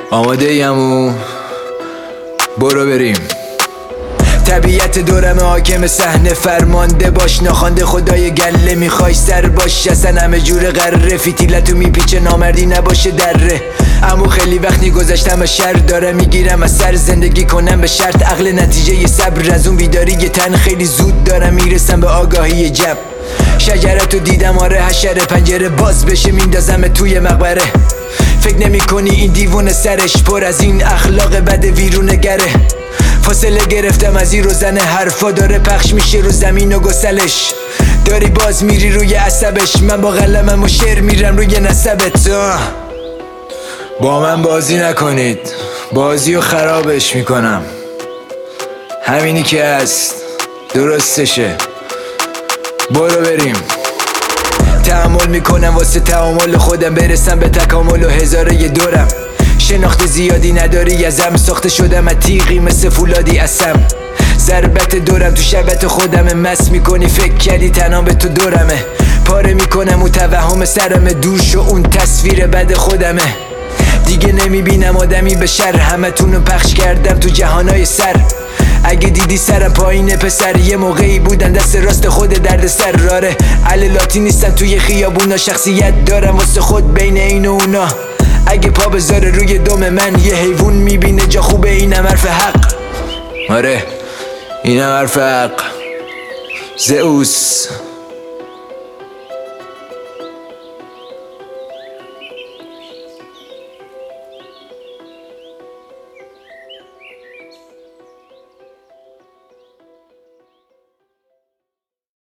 آماده ایمو برو بریم. طبیعت دورم حاکم صحنه فرمانده باش، ناخوانده خدای گله میخوای سر باش. اصلا همه جور قراره فیتیلتو میپیچه نامردی نباشه دره. امو خیلی وقتی گذشتم شر داره میگیرم از سر زندگی کنم به شرط عقل نتیجه صبر از اون بیداری تن خیلی زود دارم میرسم به آگاهی جب. شجرتو دیدم آره حشره پنجره باز بشه میندازم توی مقبره. فکر نمی کنی این دیوونه سرش پر از این اخلاق بد ویرونه گره. فاصله گرفتم از این روزنه حرفا داره پخش میشه رو زمین و گسلش. داری باز میری روی عصبش، من با قلمم و شعر میرم روی نسبت. با من بازی نکنید، بازی رو خرابش میکنم. همینی که هست درستشه، برو بریم. تحمل میکنم واسه تعامل خودم برسم به تکامل و هزاره دورم. شناخت زیادی نداری ازم، ساخته شدم از تیغی مثل فولادی اسم. ضربت دورم تو شبت خودمه، مس میکنی فکر کردی تنها به تو دورمه. پاره میکنم اون توهم سرمه، دور شو اون تصویر بد خودمه. دیگه نمیبینم آدمی به شر، همه تونو پخش کردم تو جهانای سر. اگه دیدی سرم پایین پسر، یه موقعی بودن دست راست خود درد سر راره. علالاتی نیستم توی خیابونا، شخصیت دارم واسه خود بین این و اونا. اگه پا بذاره روی دم من یه حیوان میبینه جا خوبه، اینم حرف حق. آره اینم حرف حق. زئوس